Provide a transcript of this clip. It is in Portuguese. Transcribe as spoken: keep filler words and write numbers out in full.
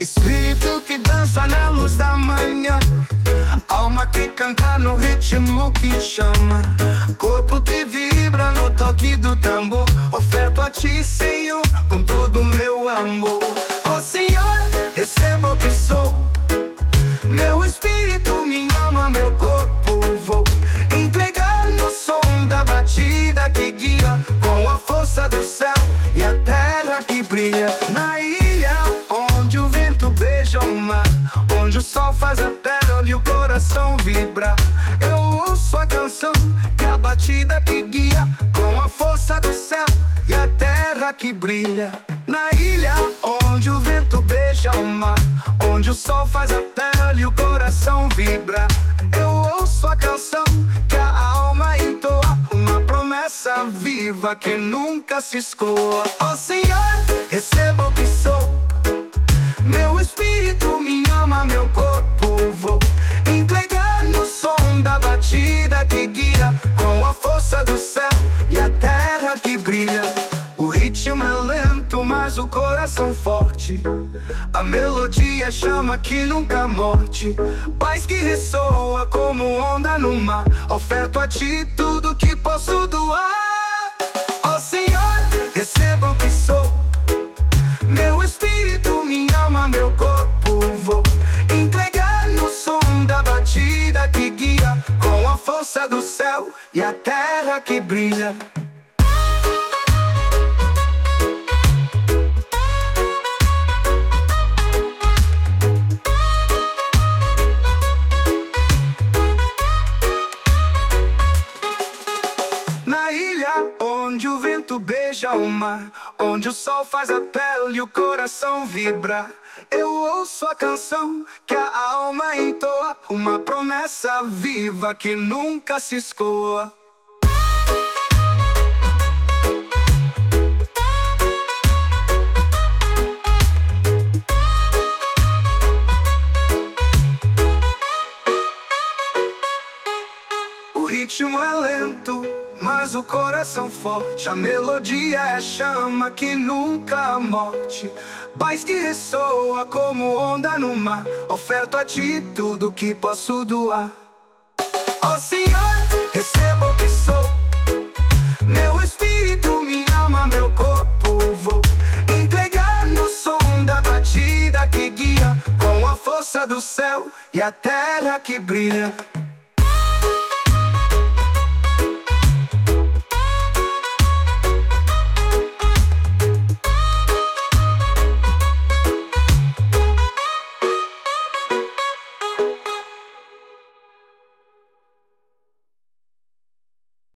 Espírito que dança na luz da manhã, alma que canta no ritmo que chama, corpo que vibra no toque do tambor. Oferto a ti, Senhor, com todo o meu amor. Ó Senhor, receba o que sou. Meu espírito me ama, meu corpo vou entregar no som da batida que guia, com a força do céu e a terra que brilha. Na ilha onde o vento beija o mar, onde o sol faz a terra e o coração vibra, eu ouço a canção que a batida que guia, com a força do céu e a terra que brilha. Na ilha onde o vento beija o mar, onde o sol faz a terra e o coração vibra, eu ouço a canção que a alma entoa, uma promessa viva que nunca se escoa. Ó Senhor, receba o que sou. Meu espírito me ama, meu corpo vou entregar no som da batida que guia, com a força do céu e a terra que brilha. O ritmo é lento, mas o coração forte, a melodia chama que nunca morte, paz que ressoa como onda no mar. Oferto a ti tudo que posso doar. Ó Senhor, receba o que sou. Meu espírito me ama, meu corpo vou entregar no som da batida que guia, com a força do céu e a terra que brilha. Na ilha onde o vento beija o mar, onde o sol faz a pele e o coração vibra, eu ouço a canção que a alma entoa, uma promessa viva que nunca se escoa. O ritmo é lento, mas o coração forte, a melodia é chama que nunca morte, paz que ressoa como onda no mar. Oferto a ti tudo que posso doar. Ó Senhor, receba o que sou. Meu espírito me ama, meu corpo vou entregar no som da batida que guia, com a força do céu e a terra que brilha.